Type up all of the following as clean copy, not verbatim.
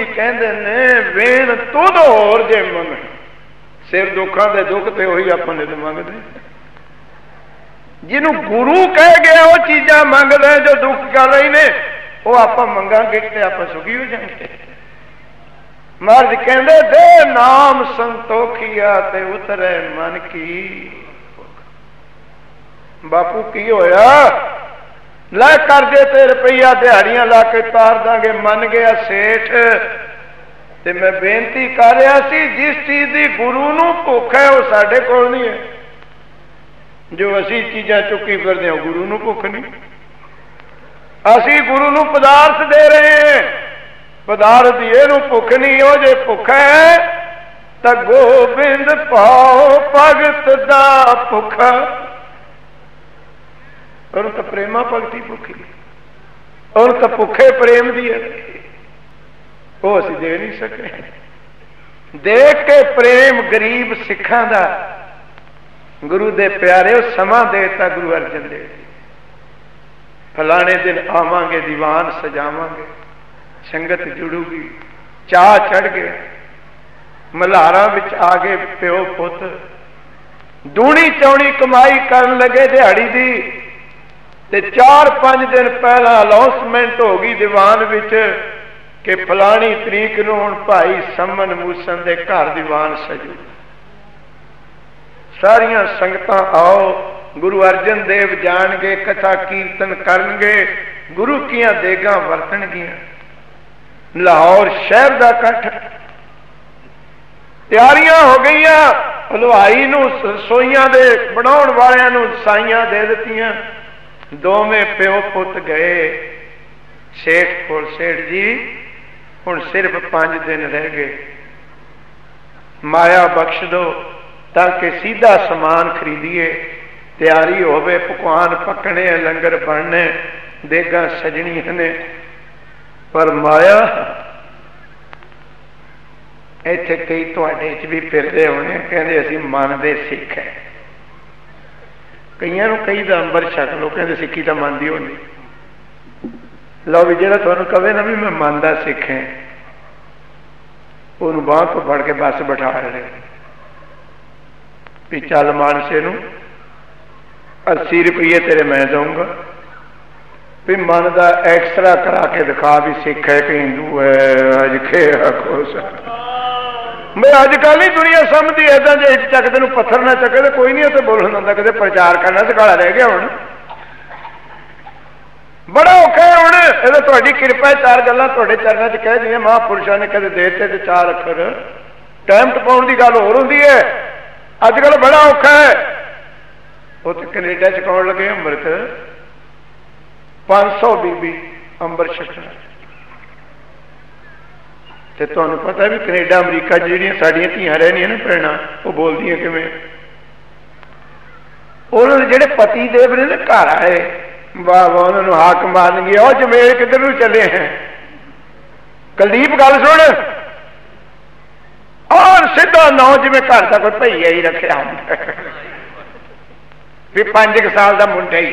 कहते ने वेण तुद होर जे मंग सिर दुखा दे दुख तो उही आप मंगते जिन्हों गुरु कह गया वो चीजा मंगते जो दुख कर रही ने वो आप मंगांगे तो आप सुखी हो जाएंगे। महाराज कहते दे नाम संतोखिया ते उतरे मन की। बापू की होया लै कर दे ते रुपया दिहाड़ियां ला के तार दांगे मन गया सेठ। ते मैं बेनती कर रहा सी जिस चीज की गुरु नूं भुख है वो साडे कोल नहीं है। जो असी चीज़ां चुकी फिरदे हां गुरु नूं भुख नहीं। असी गुरु नूं पदार्थ दे रहे हैं पदार्थ दी इहनूं भुख नहीं। हो जे भुख है तां गोबिंद पाओ भगत दा भुखा और तो प्रेमा भगती भुखी और तो भुखे प्रेम दी है वो असी दे नहीं सके। देख के प्रेम गरीब सिखां दा गुरु दे प्यारे समा देता गुरु अर्जन देव जी। फलाने दिन आवांगे दीवान सजावांगे संगत जुड़ूगी चाह चढ़ गए मल्हारा विच आ गए प्यो पुत दूनी चौनी कमाई करन लगे दिहाड़ी दी ते 4-5 दिन पहला अनाउंसमेंट हो गई दीवान विच कि फलानी तरीक नूं हुण भाई समन मूसन दे घर दीवान सजू। सारियां संगतां आओ गुरु अर्जन देव जाणगे कथा कीर्तन करनगे गुरु कियां देगां वरतणगियां। लाहौर शहर का इकट्ठ तैयारियां हो गई। हलवाई नूं रसोईयां दे बनाउण वालियां नूं साईयां दे दित्तियां। दोवें प्यो पुत गए सेठ कोल। सेठ जी हुण सिर्फ 5 दिन रह गए माया बख्श दो ताकि सीधा समान खरीदिए तैयारी होवे पकवान पकने लंगर बनने देगा सजनियां ने। पर माया इत्थे कई तुहाडे च भी फिरदे होने कहंदे असीं मनदे सिख है। कईयां नूं कई दा अंबर छक लो कहंदे सिक्खी तां मनदी होंदी। लो भी जिहड़ा तुहानूं कहे ना भी मैं मनदा सिख है उहनूं बांह तो फड़ के बस बिठा ले भी चल मानसे नूं 80 रुपये तेरे मैं दूंगा भी मन का एक्सरा करा के दिखा भी सिख है कि हिंदू है। अज के खुश मैं अजकल नहीं दुनिया समझती ऐसा जो एक चक तेन पत्थर ना चके तो कोई नहीं उत्थे बोलन दिंदा कदे प्रचार करना सिखाड़ा रह गया। हुण बड़ा औखा है। हुण ये तुहाडी किरपा 4 गल्लां तुहाडे चरणों च कह दियां महापुरुषों ने कदे देते ते 4 अखर टाइम टपाउण दी गल होर हुंदी है। अजकल बड़ा औखा है। वो तो कनेडा छकाउण लगे अमृत 500 बीबी अंबर छकना ते तुहानूं पता भी कनेडा अमरीका जिहड़ियां साडियां धीआं रहनियां ना भैणां वो बोलदियां किवें उन्होंने जिहड़े पति देव ने ना घर आए वाह वाह उन्होंने हाक मारनगी और जमेल किधर नूं चले हैं। कुलदीप गल सुन और सीधा 9 जिवें घर का कोई भईया ही रखिया भी 5 साल का मुंडा ही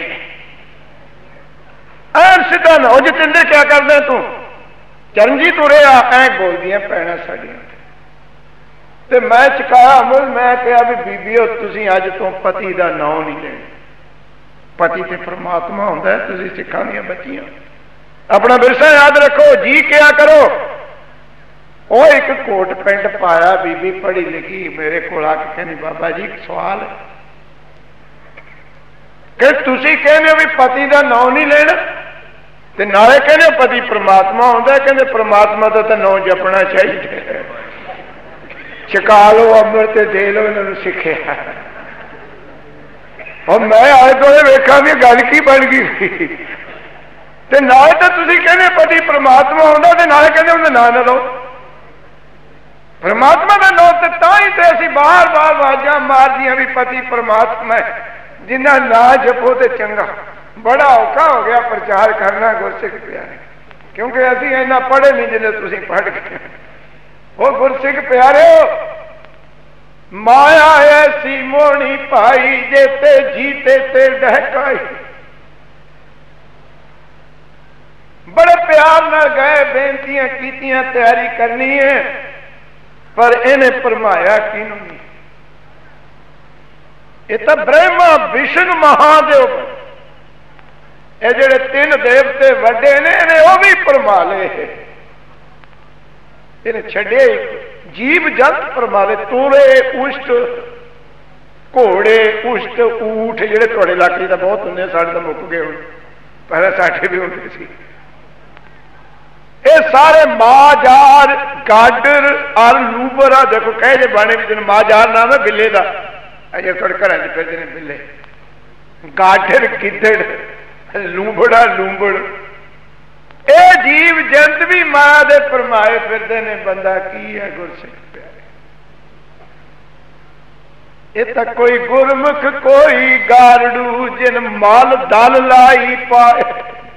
ऐन सीधा 9 जतिंदर क्या करना तू चरणजीत उरे ऐ बोलदियां भैणां साडियां ते मैं चुकाया अमल। मैं कहा भी बीबीओ तुसीं अज तो पति का नाम नहीं लेना। पति ते परमात्मा हुंदा है। तुसीं सिखां दीआं बच्चियां अपना विरसा याद रखो जी क्या करो। वो एक कोट पेंट पाया बीबी पढ़ी लिखी मेरे को आके कहनी बाबा जी एक सवाल है कि तुसीं कहने भी पति का नाम नहीं लेना ते नाले कहने पति परमात्मा हुंदा। कहंदे परमात्मा का तो नाम जपना चाहिए। छका लो अमृत दे लो इन्होंने सिखिया। और मैं आए दोले वेखा भी गल की बन गई ते नाले तो तुसीं कहने पति परमात्मा हुंदा ते नाले कहंदे उहदा नाम ना लो। परमात्मा का नाम तो तां ही असीं बार बार आवाज़ां मारदियां भी पति परमात्मा है जिन्ना ना जपो तो चंगा। बड़ा औखा हो गया प्रचार करना गुरसिख प्यारे क्योंकि असीं इन्ना पढ़े नहीं जिन्ने तुसीं पढ़ गए हो। गुरसिख प्यारे माया ऐसी मोहनी पाई जेते जीते ते डहकाई। बड़े प्यार न गए बेनतियां कीतियां तैयारी करनी है, पर इन्हें भरमाया किनू नहीं। ये तो ब्रह्मा विष्णु महादेव ये जेड़े तीन देवते वड्डे ने इन्हें वो भी भरमा ले, इन्हें छड़े जीव जंत भरमा ले। तूरे उष्ट घोड़े उष्ट ऊठ जेड़े तुहाडे इलाके दा बहुत होंदे, साडे तां मुक गए हुण, पहले साडे भी होंदे सी। ये सारे माजार गाडर और लूबर आ देखो कहे जे बाणे भी माजार नाम है बिल्ले का, अजे थोड़े घर फिरते हैं बिल्ले, गाडर गिद्दड़ लूंबड़ा लूंबड़, ये जीव जंत भी माया दे फरमाए फिरते ने। बंदा की है गुरसिख प्यारे, ये तो कोई गुरमुख कोई गारड़ू जिन माल दल लाई पाए।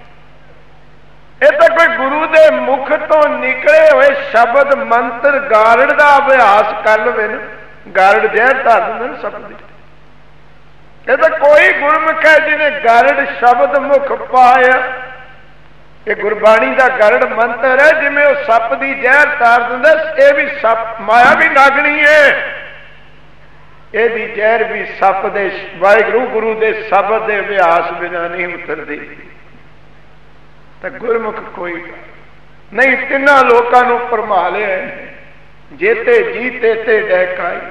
ये तो कोई गुरु दे मुख तो निकले हुए शब्द मंत्र गारड़ का अभ्यास कर लो ना, गारड़ जहर धर देंगे शब्द। ये तो कोई गुरमुख है जिन्हें गारड़ शब्द मुख पाया। ये गुरबाणी का गारड़ मंत्र है, जिमें वो सप की जहर तार देंगे, ये भी सप माया भी नागनी है, यदि जहर भी सप दे वाहिगुरु गुरु दे शब्द के अभ्यास बिना नहीं उतरती। तो गुरमुख कोई नहीं, तिना लोगों को भरमा लिया, जेते जीते ते डहकाई।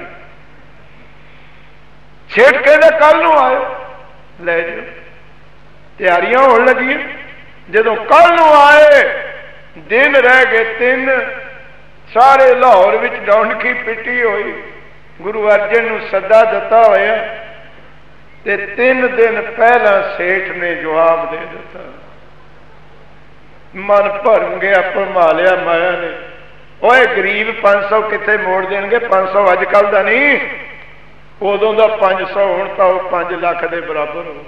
छेड़ कहते कल नूं आयो, ले जाओ, तैयारियां होने लगी। जदों कल नूं आए, दिन रह गए 3, सारे लाहौर विच डौंडकी पिटी हुई। गुरु अर्जन नूं सदा दिता होया ते 3 दिन पहला सेठ ने जवाब दे दिता। मन भर गया, भरमा लिया माया ने। ओए गरीब 500 कितने मोड़ देंगे, 500 अजकल का नहीं, उदों का 500 हुण तां 5 लाख के बराबर हो।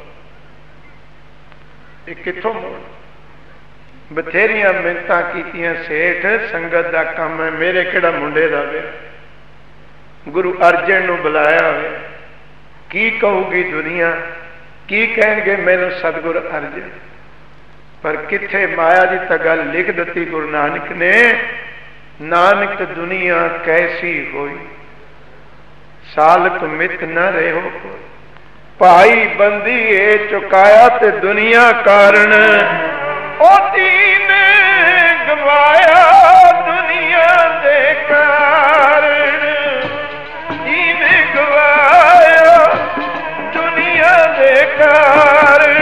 ये कित्थों मोड़? बथेरियां मिन्नतां कीतियां, सेठ संगत का काम है, मेरे किहड़ा मुंडे दा विआह। गुरु अर्जन नूं बुलाया होया, की कहूगी दुनिया, की कहणगे मैनूं सतगुर अर्जन। पर किथे माया की तो गल लिख दी गुरु नानक ने, नानक दुनिया कैसी होई, सालक मित न रहो कोई। भाई बंदी ए चुकाया ते दुनिया कारण, ओ दीन गवाया दुनिया दे कारण, दीन गवाया दुनिया दे कारण।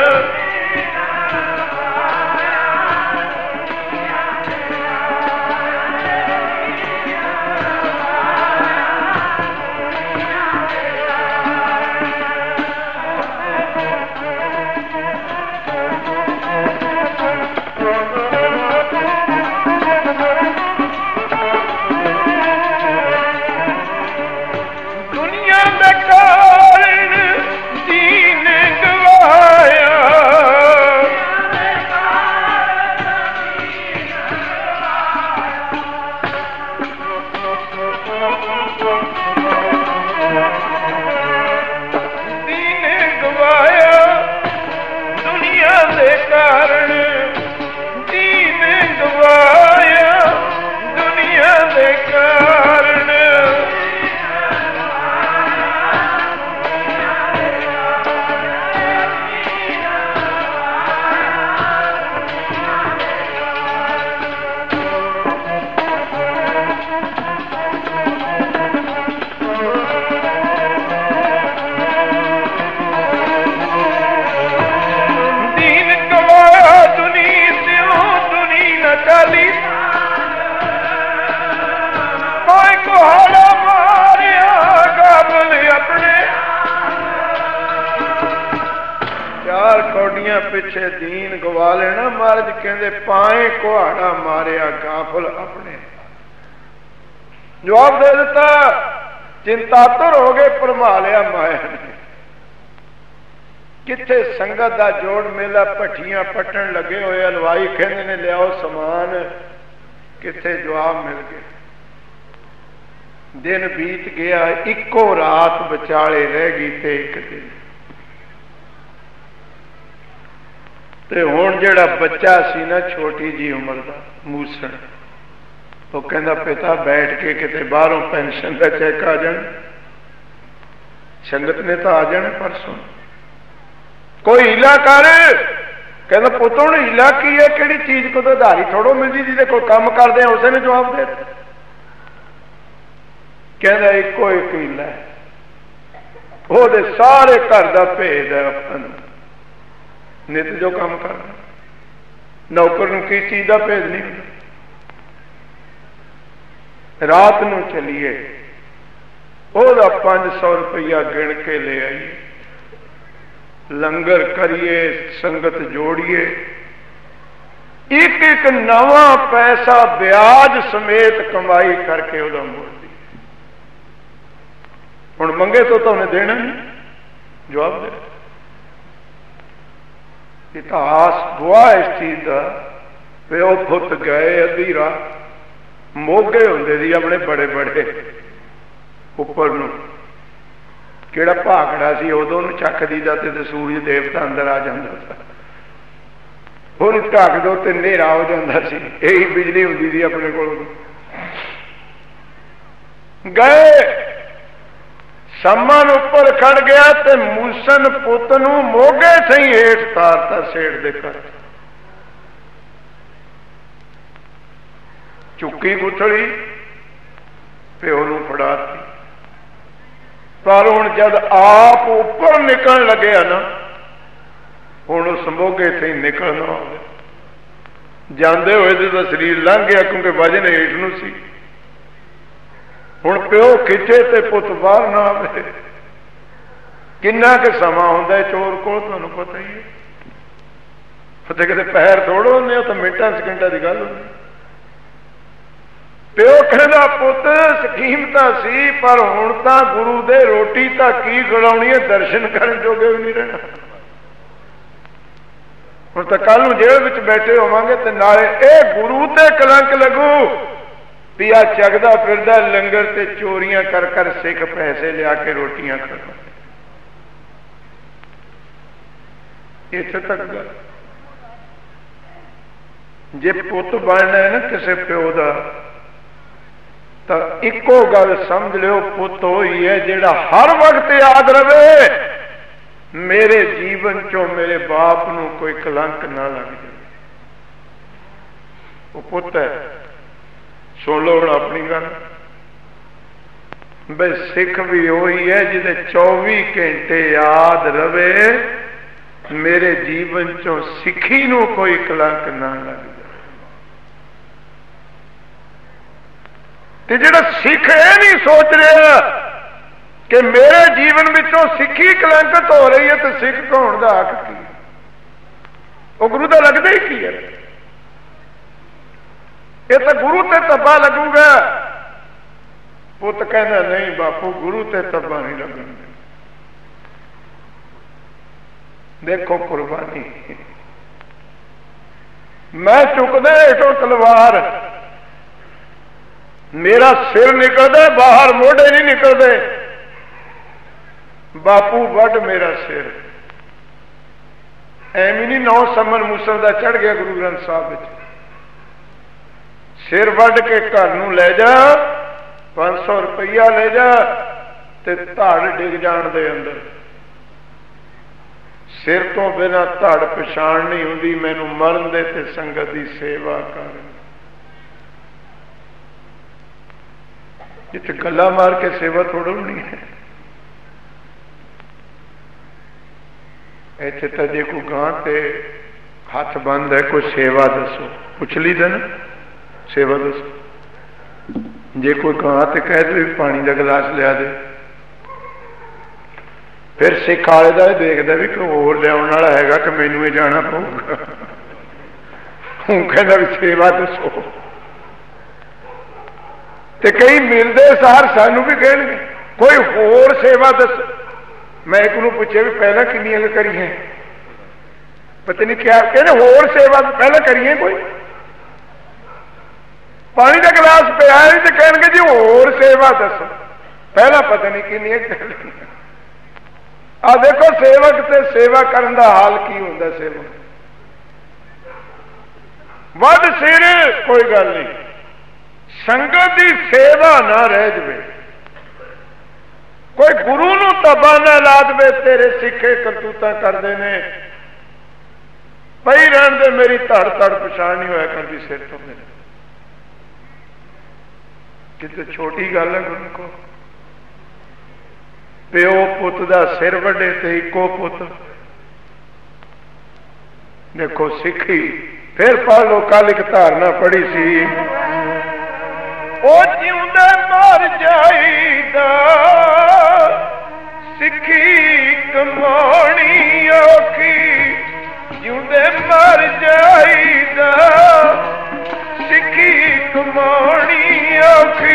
पिछे दीन गवा लेना। महाराज कहते पाए कुहाड़ा मारिया गाफल अपने। जवाब दे दिता, चिंतातुर हो गए, भरमा लिया माया ने। किथे संगत का जोड़ मेला, भट्ठियां पट्टन लगे हुए, हलवाई कहते ने लियाओ समान, किथे जवाब मिल गया। दिन बीत गया, इको रात विचाले रह गई ते एक दिन। ਤੇ ਹੁਣ ਜਿਹੜਾ ਬੱਚਾ ਸੀ ਨਾ ਛੋਟੀ ਜੀ उम्र का मूसन, वो कहता पिता बैठ के किते बाहरों पेंशन का चेक आ जाए, संगत ने तो आ जाने परसों, कोई हीला कर। कहना पुत हुण हीला की है, किहड़ी चीज को तो उधारी थोड़ो मिलती जिहदे कोल काम करदे आ उसे ने जवाब दे। कहना इको एक हीला है, ਉਹਦੇ सारे घर का भेद है। अपन नित जो काम करना, नौकर नूं किस चीज का भेद नहीं होता। रात नूं चलीए ਉਹਦਾ 500 रुपया गिन के ले आइए, लंगर करिए, संगत जोड़िए, एक एक नवा पैसा ब्याज समेत कमाई करके ਉਹਦਾ मोड़ दी। हुण मंगे तो उन्हें देना नहीं, जवाब दे। इतिहास गवाह इस चीज का, प्यो पुत गए अद्धी रात मोगे होंदे सी अपने बड़े बड़े उपर नूं, किहड़ा भागड़ा सी उदों नूं चक दीदा ते सूरज देवता अंदर आ जांदा सी, ਉਹਨੂੰ ढक दो ते नेरा हो जाता सी, यही बिजली हुंदी सी अपने कोल। गए सम्मन उपर खड़ गया ते मूसन पुत नूं मोगे सही हेठ तारता सेठ दे घर, चुकी गुथड़ी प्यो नूं फड़ाती। पर हुण जद आप उपर निकल लगे ना, हुण उस मोगे से निकलना हो गया। जांदे होए तो शरीर लंघ गया क्योंकि वजन हेठ नूं सी। हुण प्यो खिचे ते पुत बाहर ना आवे, किन्ना के समा हुंदा है चोर कोल, तुहानूं पता ही है। फते किते पैर थोड़ो हुंदे, तो मिंटां सेकंडां दी गल हुंदी। प्यो कहंदा पुत स्कीम तां सी, पर हुण तां गुरु दे रोटी तां की खिलाउणी है, दर्शन करन जोगे भी नहीं रहना। हुण तां कल नूं जेल विच बैठे होवांगे ते नाले इह गुरु ते कलंक लगू पिया चगदा फिरदा लंगर ते चोरियां कर कर सिख पैसे लिया के रोटियां खा। इत्थे तक गल। जे पुत बनना है ना किसी प्यो का, तो इको गल समझ लो, पुत होई है जिहड़ा हर वक्त याद रहे मेरे जीवन चो मेरे बाप नूं कोई कलंक ना लग जाए। वो पुत है। सुन लो हुण अपनी गल, बे सिख भी वही है जिसे 24 घंटे याद रवे मेरे जीवन चो सिखी नूं कोई कलंक ना लग जाए। ते जिहड़ा सिख यह नहीं सोच रहा कि मेरे जीवन विचों सिखी कलंकित हो रही है, तो सिख होने का हक की? वो गुरु का लगता ही की है। ये तो गुरु ते तब्बा लगूगा। पुत कहना नहीं बापू गुरु ते तब्बा नहीं लगन। देखो कुर्बानी, मैं चुकदा हेठों तलवार, मेरा सिर निकलता बाहर, मोढे नहीं निकलते। बापू वड मेरा सिर। एवं नहीं 9 समन मूसल का चढ़ गया गुरु ग्रंथ साहब विच। सिर वड के घर नूं ले जा, 500 रुपया ले जा, ते धड़ डिग जाण दे अंदर। सिर तो बिना धड़ पछाण नहीं हुंदी, मैनू मरन दे ते संगत की सेवा कर। जिथे गल्ला मार के सेवा थोड़ा नहीं है। इत्थे तो जे कोई गां ते हाथ बंद है, कोई सेवा दसो, पुछ ली ना सेवा दसो। जे कोई गां ते कह दे पानी का गिलास लिया दे, फिर सिख वाले का देखता भी कोई होर लिया वाला है कि मैनू ही जाना पऊगा। हूँ कहता भी सेवा दसो। ते कई मिलते सार सानू भी कहेंगे कोई होर सेवा दस। मैं एक नूं पूछे भी पहला किन्नियां करिए, पता नहीं क्या कहने होर सेवा पहला करिए। कोई पानी का गिलास पिया तो कहेंगे जी होर सेवा दसो, पहला पता नहीं किन्नियां कर। आ देखो सेवक ते सेवा करन दा हाल की हुंदा। सेवक ਵੱਡ ਸਿਰ कोई गल नहीं, संगत की सेवा ना रह जाए, कोई गुरु नूं तबा ना ला दे, तेरे सिखे करतूतां करदे ने, पई रहन दे, मेरी धड़ धड़ पछाण नहीं होया करदी सिर तो मेरे। किते छोटी गल है गुरु को, प्यो पुत दा सिर वड्डे ते इको पुत। देखो सिखी, फिर पढ़ लो, कल एक धारणा पढ़ी सी, ओ जिउंदे मर जाईदा सिखी कमाणी औखी, जिउंदे मर जाईदा सिखी कमाणी औखी।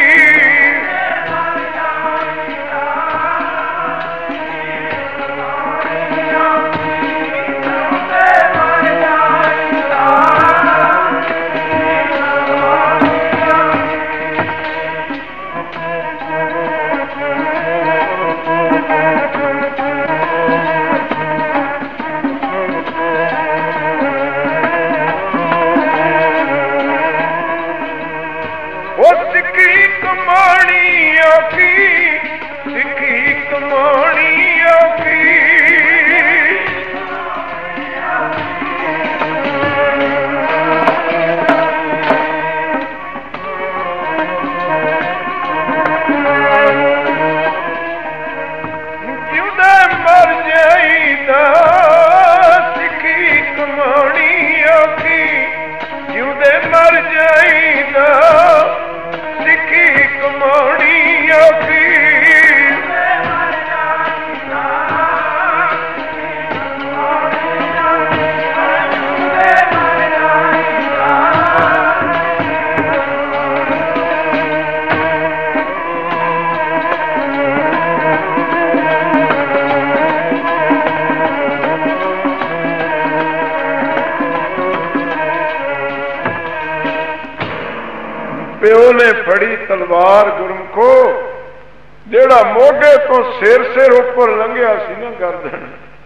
प्यो ने फड़ी तलवार गुरमुखो, जेड़ा मोगे तो सिर सिर उपर लंघिया सी ना गर्दन,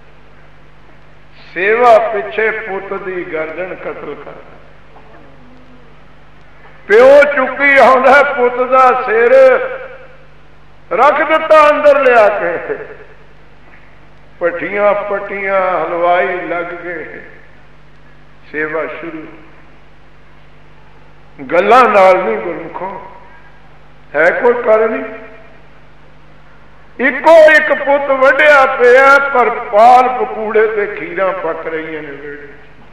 सेवा पिछे पुत दी गर्दन कतल कर। प्यो चुकी आउंदा पुत दा सिर, रख दिता अंदर लिया के, पट्टियां पट्टियां हलवाई लग गए, सेवा शुरू। गल्लां नाल नहीं गुरमुखो, है कोई कर नहीं। इको एक पुत वड्या पिया, पर पाल पकूड़े ते खीरा पक रही ने वेड़े।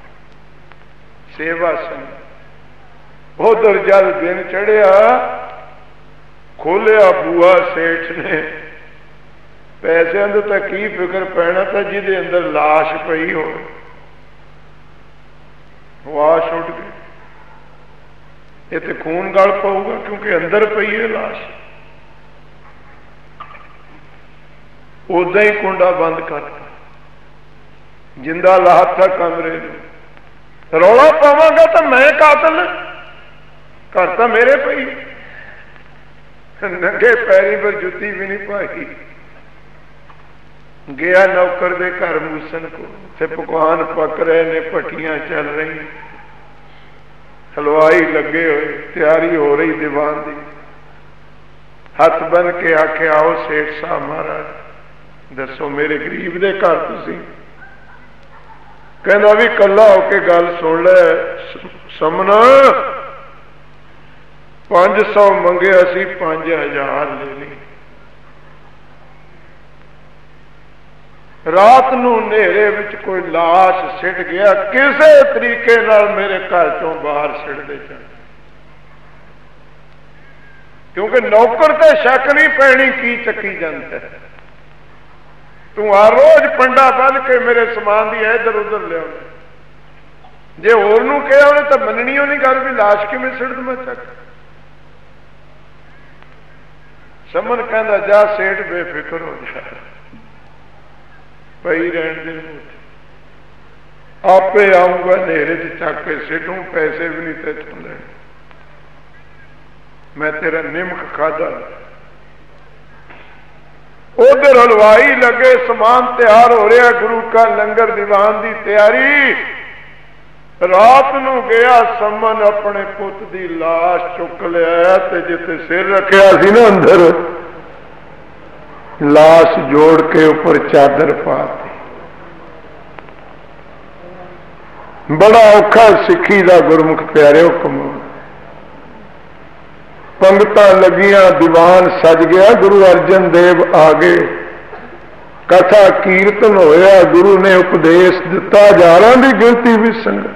सेवा संग उधर जल दिन चढ़िया, खोलिया बूआ सेठ ने, पैसों का तो की फिक्र पैना, तो जिदे अंदर लाश पई हो, वाश उठ गई। ये तो खून गल पाऊगा, क्योंकि अंदर पई है लाश। उदा ही कुंडा बंद करता, जिंदा लाता कमरे में। रौला पावांगा तो मैं कातल, घर तो मेरे पई, नंगे पैरी पर जुत्ती भी नहीं पाई। गया नौकर दे घर मूसन को, थे पकवान पक रहे ने, पट्टियां चल रही, हलवाई लगे हुए, तैयारी हो रही दीवान की। हथ बन के आखे, आओ सेठ साहब महाराज, दसो मेरे गरीब दे घर तुसी। कहना भी कला होके गल सुन ले समना, 500 मंगे, असी 5000 ले ली। रात नूं नेरे विच कोई लाश सिट गया, किसी तरीके नाल मेरे घर चों बाहर सिट दे जाए, क्योंकि नौकर ते शक नहीं पैनी की चक्की जाता है। तू हर रोज पंडा बन के मेरे समान की इधर उधर लिया, जे होर नूं कहा उन्हें तो मननी नहीं गल भी लाश किवें सिट दूं चक। समन कहंदा जा सेठ बेफिक्र हो जा, पई रहन दे, आपे आऊंगा नेरे च चक के सिटूं, पैसे भी नहीं तेतों लेने, मैं तेरा निमक खादा। उधर हलवाई लगे, समान तैयार हो रहा, गुरु का लंगर दीवान की तैयारी। रात नूं गया समन अपने पुत की लाश चुक लिया ते जिथे सिर रखिया सी ना अंदर लाश जोड़ के ऊपर चादर पाती। बड़ा औखा सिक्खी का गुरमुख प्यारे हुक्म। पंगतां लगियां दीवान सज गया गुरु अर्जन देव आ गए। कथा कीर्तन होया गुरु ने उपदेश दिता। हजारां की गिनती भी संगत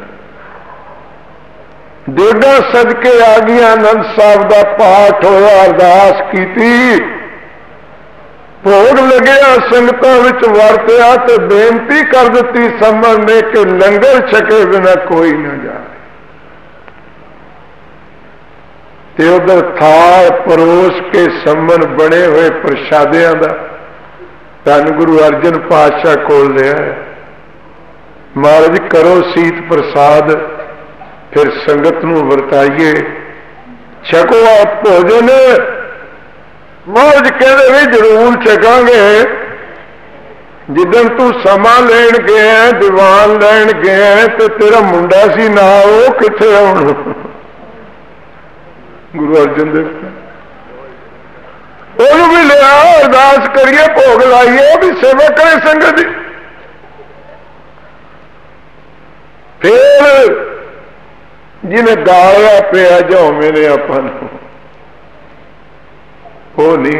देगा सज के आ गई। आनंद साहब का पाठ होया अरदास की भोग लग्या संगतां विच वरत्या ते बेनती कर दी समझ ने कि लंगर छके बिना कोई ना जाए। ते उधर थाल परोस के समन बने हुए प्रशादियां दा धन गुरु अर्जन पातशाह कोल लिया। महाराज करो सीत प्रसाद फिर संगत नूं वरताइए छको आप भोजन। महाराज कहते भी जरूर छकांगे जिदन तू समा लैन गया दीवान लैन गया तो तेरा मुंडा सी ना वो किथे आउण। गुरु अर्जन देव भी लिया अरदास करिए भोग लाइए भी सेवा करे संगत जी। फिर जिन्हें गालिया पिया जाओ मेरे अपन वो नहीं।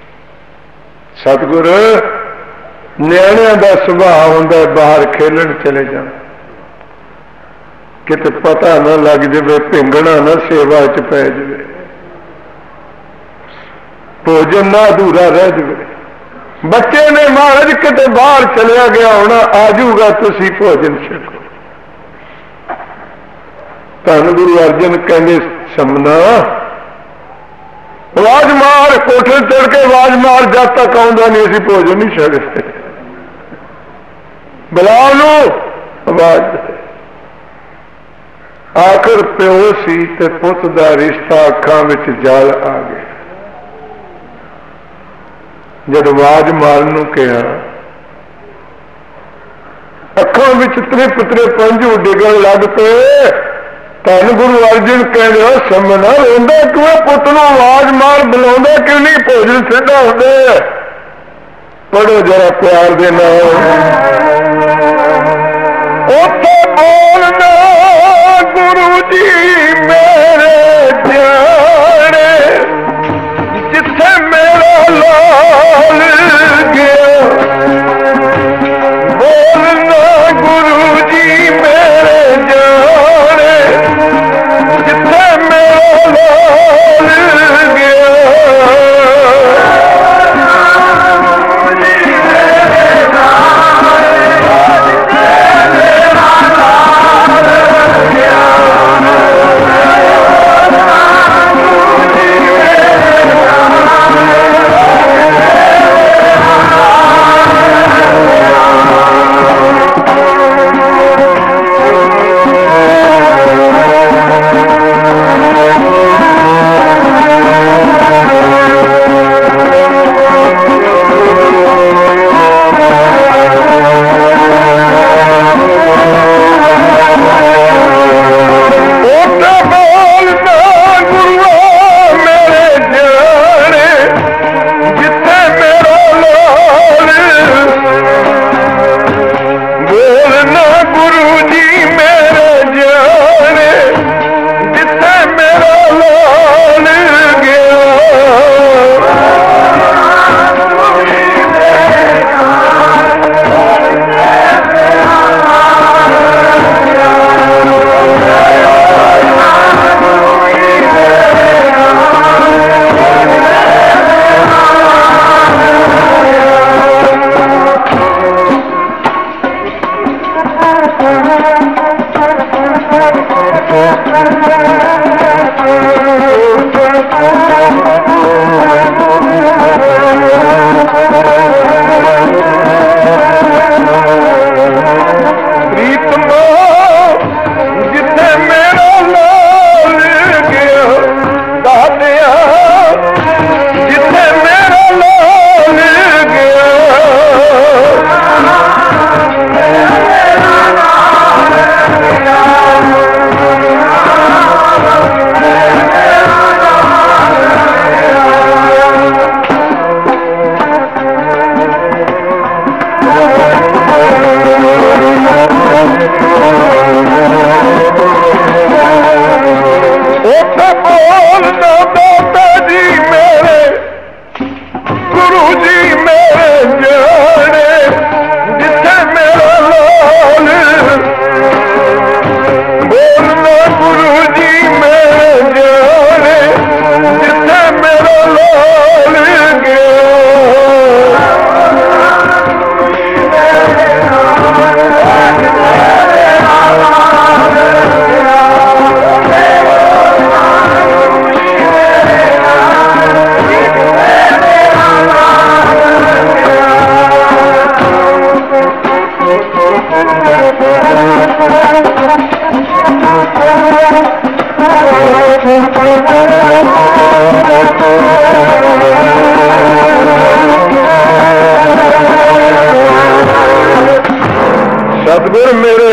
सतगुर न्याणिया का सुभाव होंगे बाहर खेलन चले जाओ किते पता ना लग जाए भिंगना ना सेवा च पै जाए भोजन ना अधूरा रह जाए। बच्चे ने महाराज किते बाहर चलिया गया होना आजूगा तुसी भोजन छको। धन गुरु अर्जन कहते समना आवाज मार कोठे चढ़ के आवाज मार जब तक आउंदा नहीं असीं भोजन नहीं छकदे। बुला लो आवाज। आखिर प्यो सी ते पुत दा रिश्ता अखां विच जल आ गया। जब आवाज मारन नूं कहा अखां विच त्रिप त्रिप अंजू डिगण लग पे। धन गुरु अर्जन कहते समना रोंदा क्यों पुत नूं आवाज मार बुलाउंदा क्यों नहीं भोजन सिद्धा होंदे। पढ़ो जरा प्यार दे नाल उत्थे बोलना गुरु जी मेरे जाने जिथे मेरा लाल गया। बोलना गुरु जी मेरे जाने जिथे मेरा लाल गया।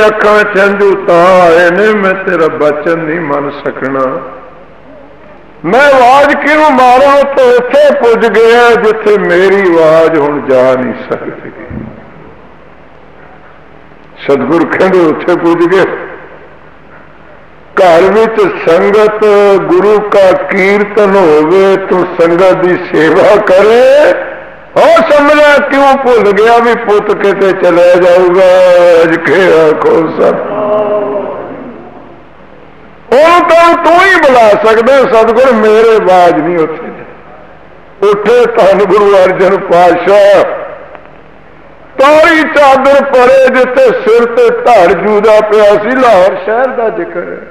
अखां चंजू तां आए ने, मैं तेरा बचन नहीं मन सकना। मैं आवाज क्यों मारा तो इत्थे पुज गया जिथे मेरी आवाज हुण जा नहीं सकती। सतगुरु कहंदे उत्थे पुज गए। घर विच संगत गुरु का कीर्तन होवे तो संगत की सेवा करे, और समझा क्यों भुल गया भी पुत किते चले जाऊगा। अज के आखो सब तू ही बुला सकते। सतगुर मेरे आवाज नहीं उठे। उठे धन गुरु अर्जन पातशाह तारी चादर परे जिथे सिर ते धड़ जूदा पिया सी। लाहौर शहर का जिक्र है।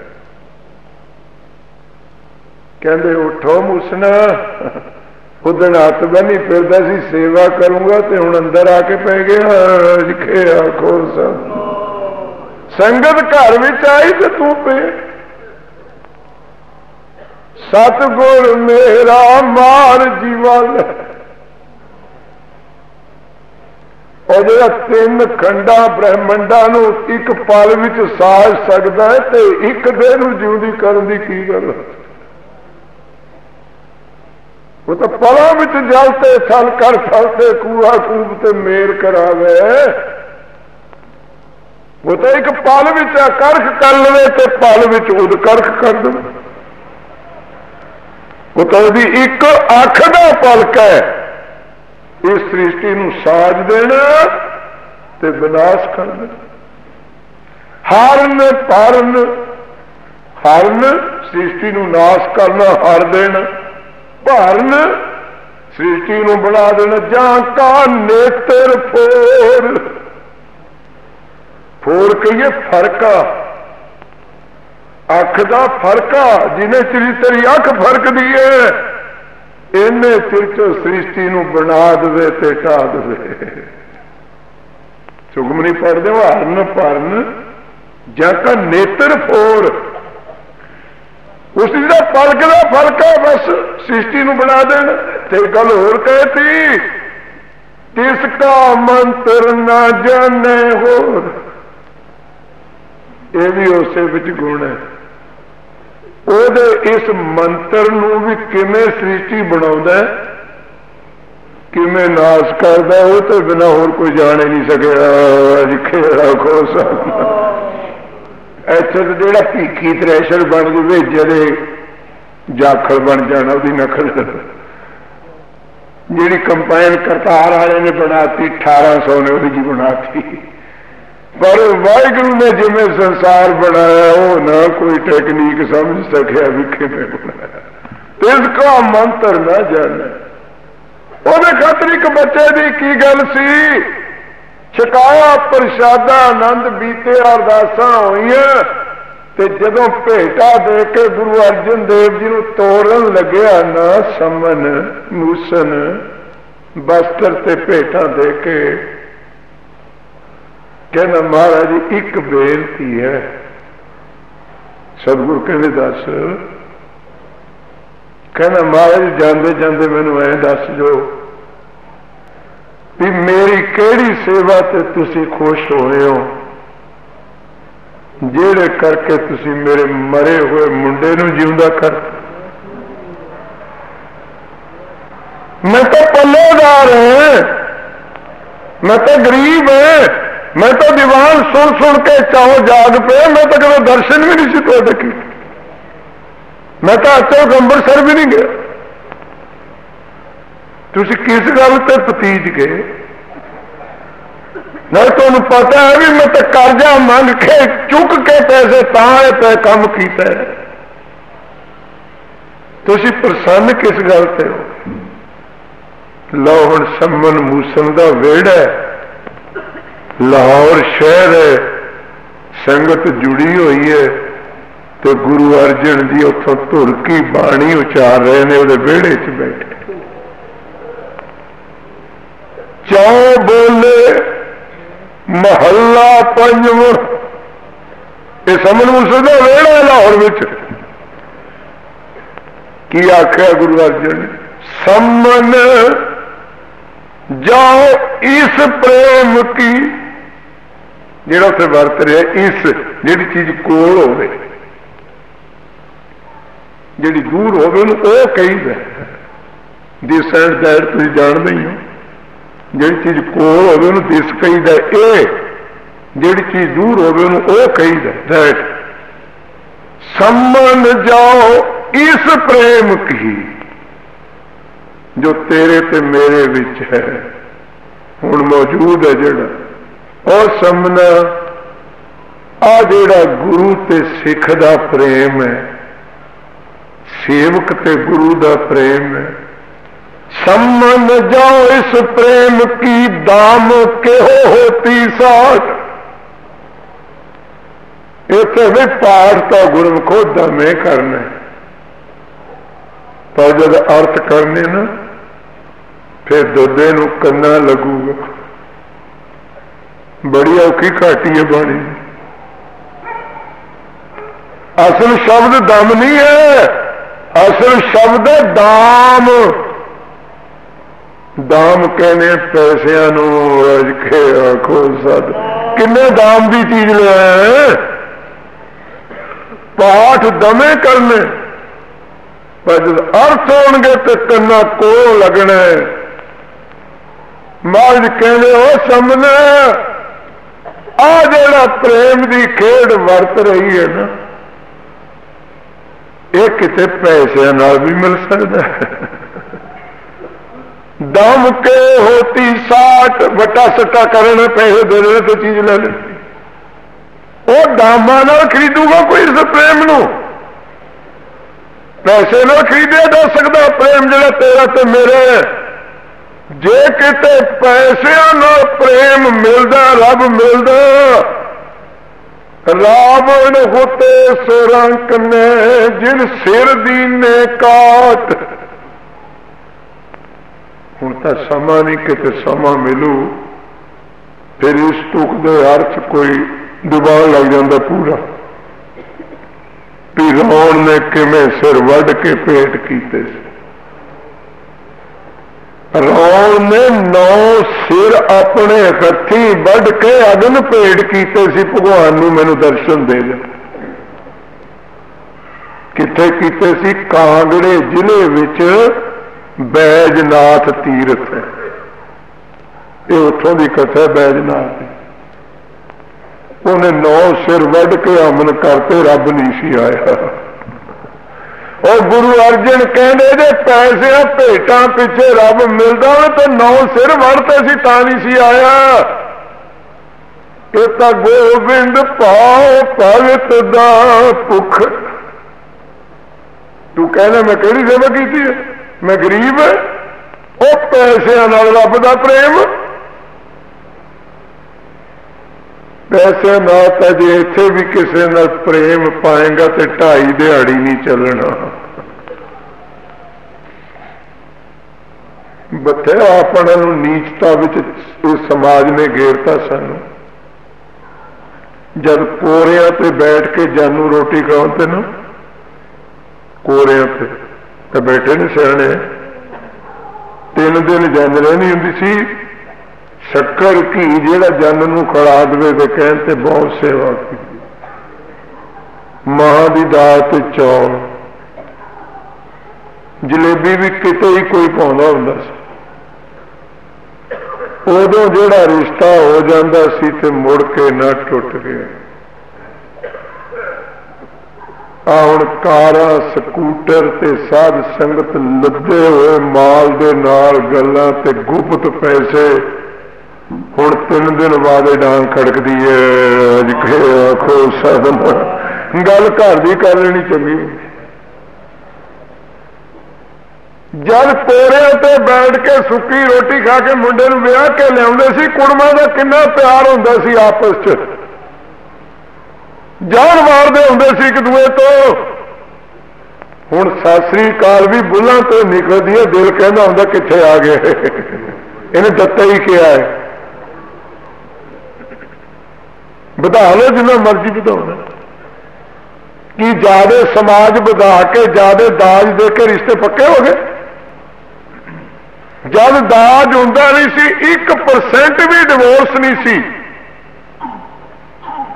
कहते उठो मूसना, उदन हथ बनी फिरदा सी सेवा करूंगा ते हुण अंदर आके पै गया। लिखे आखो सब संगत घर विच आई ते तू पे। सतगुर मेरा मार जीवन, और जो तीन खंडा ब्रह्मंडा एक पल विच साज सकता है तो एक दिन जिउंदी करन दी की गल। वो तो पलों विच जलते थल कर फलते कूहा कूब ते मेर करावे। वो तो एक पल विच करख कर लवे तो पल विच उदकरख कर दे। वो तो एक अख का पलक है इस सृष्टि नूं साज देना ते विनाश कर देना। हरन परन हरन सृष्टि नूं नाश करना, हर देना। भरन सृष्टि नूं बना देना। जां का नेत्र फोर, फोर कहिए फरका, अख का फरका। जिन्हें चिरी तेरी अख फरक दी है, इन्ने चिर चो सृष्टि नूं बना दे ते ढा दे। सुगम नहीं पढ़ते हो। हरन भरन जाका नेत्र फोर, उसी का पलक का फर्क है। बस सृष्टि नूं बना देना। ते गल होर कहती, तिसका मंत्र ना जाने होर। यह भी उस गुण है। ਉਹਦੇ इस मंत्र नूं भी किवें सृष्टि बनाउंदा है, किवें नाश करदा, वो तो बिना होर कोई जान ही नहीं सकेगा। लिखे रखो सब। इत्थे तो जिहड़ा भीखी थ्रैशर बन जावे, जदे जाखल बन जाना उसकी नकल। जिहड़ी कंपाइन करतार वाले ने बनाती 1800 ने उसकी बनाती। पर वाहिगुरु ने जिमें संसार बनाया वो ना कोई टेक्निक समझ सकिया भी किमें बनाया। इसका मंत्र ना जाने। ਉਹਦੇ खातर एक बच्चे की की गल सी, छकाया प्रशादा आनंद बीते अरदासा हुई। ते जदों भेटा दे के गुरु अर्जन देव जी नूं तोड़न लग्या ना, समन मूसन बस्तर ते भेटा दे के कहना, महाराज जी एक बेनती है। सतगुरु कहने दस। कहना, महाराज जाते जाते मैनू ऐ दस जो भी मेरी केड़ी सेवा ते तुसी खुश होए हो, जेड़े करके तुसी मेरे मरे हुए मुंडे नूं जिंदा कर। मैं तो पल्लेदार है, मैं तो गरीब है, मैं तो दीवान सुन सुन के चाहो जाग पे। मैं तो कभी दर्शन भी नहीं सी तो देखी। मैं तो अचल अंबरसर भी नहीं गया। तुसी किस गल ते भतीज गए? नहीं तुहानू पता है भी मैं तो कर्जा मंग के चुक के पैसे तां पे काम कीता है। तुसी प्रसन्न किस गल ते हो? लो हुण समन मूसन दा वेड़ा है, लाहौर शहर है, संगत जुड़ी हुई है, तो गुरु अर्जन जी उतों धुरकी बाणी उचार रहे हैं, वो वेड़े च बैठे। चाओ बोले महला पंजवा, ये समन मूसन दा वेड़ा है लाहौर विच। की आख्या गुरु अर्जन, समन जाओ इस प्रेम की ਜਿਹੜਾ ਉੱਥੇ ਵਰਤ ਰਿਹਾ, ਇਸ ਜਿਹੜੀ ਚੀਜ਼ ਕੋਲ ਹੋਵੇ, ਜਿਹੜੀ ਦੂਰ ਹੋਵੇ ਉਹਨੂੰ ਉਹ ਕਹੀਦਾ। ਦਿਸ ਐਂਡ ਦੈਟ ਤੁਸੀਂ ਜਾਣਦੇ ਹੀ ਹੋ। ਜਿਹੜੀ ਚੀਜ਼ ਕੋਲ ਹੋਵੇ ਉਹਨੂੰ ਦਿਸ ਕਹੀਦਾ, ਇਹ ਜਿਹੜੀ ਚੀਜ਼ ਦੂਰ ਹੋਵੇ ਉਹਨੂੰ ਉਹ ਕਹੀਦਾ। ਦੈਟ ਸਮਨ ਜਾਓ ਇਸ ਪ੍ਰੇਮ ਕੀ ਜੋ ਤੇਰੇ ਤੇ ਮੇਰੇ ਵਿੱਚ ਹੈ, ਹੁਣ ਮੌਜੂਦ ਹੈ ਜਿਹੜਾ ਉਹ ਸਮਨਾ। ਆ ਜਿਹੜਾ ਗੁਰੂ ਤੇ ਸਿੱਖ ਦਾ ਪ੍ਰੇਮ ਹੈ, ਸੇਵਕ ਤੇ ਗੁਰੂ ਦਾ ਪ੍ਰੇਮ ਹੈ। ਸਮਨ ਜਾਓ ਇਸ ਪ੍ਰੇਮ ਕੀ दाम ਕਿਹੋ ਹੋਤੀ ਸਾਠ। ਇੱਥੇ ਵੀ ਪਾਠ ਤਾਂ ਗੁਰਮੁਖੋ ਦਮੇ ਕਰਨਾ, ਪਰ ਜਦ ਅਰਥ ਕਰਨੇ ਨਾ ਫਿਰ ਦੁੱਧੇ ਨੂੰ ਕੰਨਾ ਲੱਗੂਗਾ। ਬੜੀ ਔਖੀ ਘਾਟੀ ਹੈ ਬਾਣੀ। ਅਸਲ ਸ਼ਬਦ ਦਮ ਨਹੀਂ ਹੈ, ਅਸਲ ਸ਼ਬਦ ਹੈ ਦਾਮ। ਦਾਮ ਕਹਿੰਦੇ ਪੈਸਿਆਂ ਨੂੰ। ਰਜ ਕੇ ਆਖੋ ਸਦ ਕਿੰਨੇ ਦਾਮ ਦੀ ਚੀਜ਼ ਲਿਆ। ਪਾਠ ਦਮੇ ਕਰਨੇ, ਪਰ ਜਦ ਅਰਥ ਹੋਣਗੇ ਤੇ ਕੰਨਾ ਕੋਲ ਲੱਗਣਾ। ਮਹਾਰਾਜ ਕਹਿੰਦੇ ਉਹ ਸਮਝਣਾ, ਆ ਜਿਹੜਾ ਪ੍ਰੇਮ ਦੀ ਖੇਡ ਵਰਤ ਰਹੀ ਹੈ ਨਾ, ਇਹ ਕਿਤੇ ਪੈਸਿਆਂ ਨਾਲ ਵੀ ਮਿਲ ਸਕਦਾ ਹੈ। ਦਮ ਕੇ ਹੋਤੀ ਸਾਟ, ਵੱਟਾ ਸੱਟਾ ਕਰਨ, ਪੈਸੇ ਦੇ ਦੇਣੇ ਤੇ ਚੀਜ਼ ਲੈ ਲੈਂਦੀ। ਉਹ ਦਾਮਾਂ ਨਾਲ ਖਰੀਦੂਗਾ ਕੋਈ ਇਸ ਪ੍ਰੇਮ ਨੂੰ? ਪੈਸੇ ਨਾਲ ਖਰੀਦਿਆ ਜਾ ਸਕਦਾ ਪ੍ਰੇਮ ਜਿਹੜਾ ਤੇਰਾ ਤੇ ਮੇਰੇ? ਜੇ ਕਿਤੇ ਪੈਸਿਆਂ ਨਾਲ ਪ੍ਰੇਮ ਮਿਲਦਾ, ਰੱਬ ਮਿਲਦਾ। ਰਾਵਣ ਹੋਤੇ ਸੁਰੰਕ ਨੇ ਜਿਨ ਸਿਰ ਦੀਨੇ ਕਾਟ। ਹੁਣ ਤਾਂ ਸਮਾਂ ਨਹੀਂ, ਕਿਤੇ ਸਮਾਂ ਮਿਲੂ ਫਿਰ ਇਸ ਤੁਕ ਦੇ ਅਰਥ ਕੋਈ ਦੁਬਾਰਾ ਲੱਗ ਜਾਂਦਾ ਪੂਰਾ। ਵੀ ਰਾਵਣ ਨੇ ਕਿਵੇਂ ਸਿਰ ਵੱਢ ਕੇ ਭੇਟ ਕੀਤੇ ਸੀ। ਰਾਵਣ ਨੇ 9 ਸਿਰ ਆਪਣੇ ਹੱਥੀਂ ਵੱਢ ਕੇ ਅਗਨ ਭੇਟ ਕੀਤੇ ਸੀ ਭਗਵਾਨ ਨੂੰ, ਮੈਨੂੰ ਦਰਸ਼ਨ ਦੇ ਦੇ। ਕਿੱਥੇ ਕੀਤੇ ਸੀ? ਕਾਂਗੜੇ ਜ਼ਿਲ੍ਹੇ ਵਿੱਚ ਬੈਜਨਾਥ ਤੀਰਥ ਹੈ। ਇਹ ਉੱਥੋਂ ਦੀ ਕਥਾ ਬੈਜਨਾਥ ਦੀ। ਉਹਨੇ 9 ਸਿਰ ਵੱਢ ਕੇ ਅਮਨ ਕਰਤੇ, ਰੱਬ ਨਹੀਂ ਸੀ ਆਇਆ। ਉਹ ਗੁਰੂ ਅਰਜਨ ਕਹਿੰਦੇ ਜੇ ਪੈਸਿਆਂ ਭੇਟਾਂ ਪਿੱਛੇ ਰੱਬ ਮਿਲਦਾ ਤਾਂ 9 ਸਿਰ ਵੜਤੇ ਸੀ ਤਾਂ ਨਹੀਂ ਸੀ ਆਇਆ। ਇਹ ਤਾਂ ਗੋਬਿੰਦ ਭਾਉ ਭਗਤ ਦਾ ਭੁੱਖ। ਤੂੰ ਕਹਿੰਦਾ ਮੈਂ ਕਿਹੜੀ ਸੇਵਾ ਕੀਤੀ ਹੈ, ਮੈਂ ਗਰੀਬ ਹੈ। ਉਹ ਪੈਸਿਆਂ ਨਾਲ ਰੱਬ ਦਾ ਪ੍ਰੇਮ। ਪੈਸੇ ਨਾਲ ਤਾਂ ਜੇ ਇੱਥੇ ਵੀ ਕਿਸੇ ਨਾਲ ਪ੍ਰੇਮ ਪਾਏਗਾ ਤੇ 2.5 ਦਿਹਾੜੀ ਨਹੀਂ ਚੱਲਣਾ। ਬਥੇਰਾ ਆਪਣਾ ਨੂੰ ਨੀਚਤਾ ਵਿੱਚ ਇਸ ਸਮਾਜ ਨੇ ਘੇਰਤਾ ਸਾਨੂੰ। ਜਦ ਕੋਰਿਆਂ ਤੇ ਬੈਠ ਕੇ ਜਾਨੂੰ ਰੋਟੀ ਖਾਣ ਤੇ ਨਾ, ਕੋਰਿਆਂ ਤੇ ਤਾਂ ਬੈਠੇ ਨੇ ਸਿਆਣੇ। 3 ਦਿਨ ਜੰਨ ਰਹਿਣੀ ਹੁੰਦੀ ਸੀ। ਸ਼ੱਕਰ ਘੀ ਜਿਹੜਾ ਜੰਨ ਨੂੰ ਖੜਾ ਦੇਵੇ ਤੇ ਕਹਿਣ ਤੇ ਬਹੁਤ ਸੇਵਾ ਕੀਤੀ। ਮਾਂ ਦੀ ਦਾਲ ਤੇ ਚੌਲ, ਜਲੇਬੀ ਵੀ ਕਿਤੇ ਹੀ ਕੋਈ ਪਾਉਂਦਾ ਹੁੰਦਾ ਸੀ। ਉਦੋਂ ਜਿਹੜਾ ਰਿਸ਼ਤਾ ਹੋ ਜਾਂਦਾ ਸੀ ਤੇ ਮੁੜ ਕੇ ਨਾ ਟੁੱਟ ਗਿਆ। ਆ ਹੁਣ ਕਾਰਾਂ, ਸਕੂਟਰ ਤੇ ਸਾਧ ਸੰਗਤ ਲੱਦੇ ਹੋਏ ਮਾਲ ਦੇ ਨਾਲ ਗੱਲਾਂ ਤੇ ਗੁਪਤ ਪੈਸੇ। ਹੁਣ 3 ਦਿਨ ਬਾਅਦ ਡਾਂਗ ਖੜਕਦੀ ਹੈ। ਅੱਜ ਆਖੋ ਸਾਧਨ ਗੱਲ ਘਰ ਦੀ ਕਰ ਲੈਣੀ ਚੰਗੀ। ਜਦ ਕੋਰਿਆਂ ਤੇ ਬੈਠ ਕੇ ਸੁੱਕੀ ਰੋਟੀ ਖਾ ਕੇ ਮੁੰਡੇ ਨੂੰ ਵਿਆਹ ਕੇ ਲਿਆਉਂਦੇ ਸੀ, ਕੁੜਮਾਂ ਦਾ ਕਿੰਨਾ ਪਿਆਰ ਹੁੰਦਾ ਸੀ ਆਪਸ ਚ। ਜਾਨ ਮਾਰਦੇ ਹੁੰਦੇ ਸੀ ਇੱਕ ਦੂਏ ਤੋਂ। ਹੁਣ ਸਤਿ ਸ੍ਰੀ ਅਕਾਲ ਵੀ ਬੁੱਲਾਂ ਤੋਂ ਨਿਕਲਦੀ ਹੈ, ਦਿਲ ਕਹਿੰਦਾ ਹੁੰਦਾ ਕਿੱਥੇ ਆ ਗਏ, ਇਹਨੇ ਦਿੱਤਾ ਹੀ ਕਿਹਾ ਹੈ। ਵਧਾ ਲਓ ਜਿੰਨਾ ਮਰਜ਼ੀ ਵਧਾਉਣਾ। ਕੀ ਜਿਆਦਾ ਸਮਾਜ ਵਧਾ ਕੇ ਜਿਆਦਾ ਦਾਜ ਦੇ ਕੇ ਰਿਸ਼ਤੇ ਪੱਕੇ ਹੋ ਗਏ? ਜਦ ਦਾਜ ਹੁੰਦਾ ਨਹੀਂ ਸੀ 1% ਵੀ ਡਿਵੋਰਸ ਨਹੀਂ ਸੀ।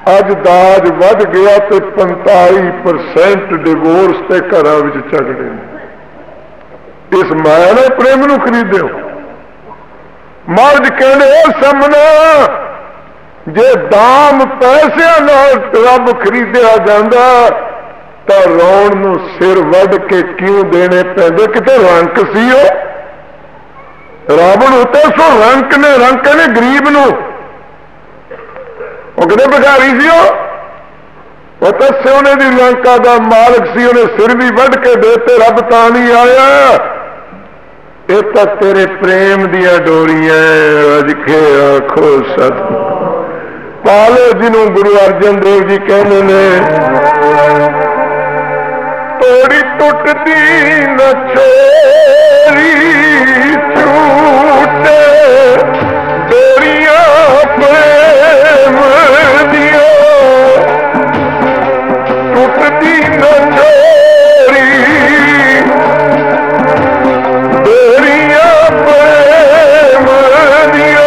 ਅੱਜ ਦਾਜ ਵੱਧ ਗਿਆ ਤੇ 45% ਡਿਵੋਰਸ ਤੇ ਘਰਾਂ ਵਿੱਚ ਝਗੜੇ ਨੇ। ਇਸ ਮਾਇਆ ਨੇ ਪ੍ਰੇਮ ਨੂੰ ਖਰੀਦਿਓ। ਮਰਦ ਕਹਿੰਦੇ ਉਹ ਸਾਹਮਣਾ ਜੇ ਦਾਮ ਪੈਸਿਆਂ ਨਾਲ ਰੱਬ ਖਰੀਦਿਆ ਜਾਂਦਾ ਤਾਂ ਰੌਣ ਨੂੰ ਸਿਰ ਵੱਢ ਕੇ ਕਿਉਂ ਦੇਣੇ ਪੈਂਦੇ? ਕਿਤੇ ਰੰਕ ਸੀ ਉਹ ਰਾਵਣ ਉੱਤੇ ਸੋ ਰੰਕ ਨੇ ਗਰੀਬ ਨੂੰ ਉਹ ਕਿਤੇ ਭਿਖਾਰੀ ਸੀ ਉਹ ਤਾਂ ਸੋਨੇ ਦੀ ਲੰਕਾ ਦਾ ਮਾਲਕ ਸੀ। ਉਹਨੇ ਸਿਰ ਵੀ ਵੱਢ ਕੇ ਦੇਤੇ, ਰੱਬ ਤਾਂ ਨਹੀਂ ਆਇਆ। ਇਹ ਤਾਂ ਤੇਰੇ ਪ੍ਰੇਮ ਦੀਆਂ ਡੋਰੀਆਂ ਅੱਜ ਕੇ ਆਖੋ ਸਤਿ ਪਾਲੋ, ਜਿਹਨੂੰ ਗੁਰੂ ਅਰਜਨ ਦੇਵ ਜੀ ਕਹਿੰਦੇ ਨੇ ਤੋੜੀ ਟੁੱਟਦੀ ਨਾ ਛੋਰੀ ਝੂਟੇ ਡੋਰੀਆਂ ਪ੍ਰੇਮ ਦੀਆਂ ਟੁੱਟਦੀ ਨਾ ਛੋਰੀ ਡੋਰੀਆਂ ਪ੍ਰੇਮ ਦੀਆਂ।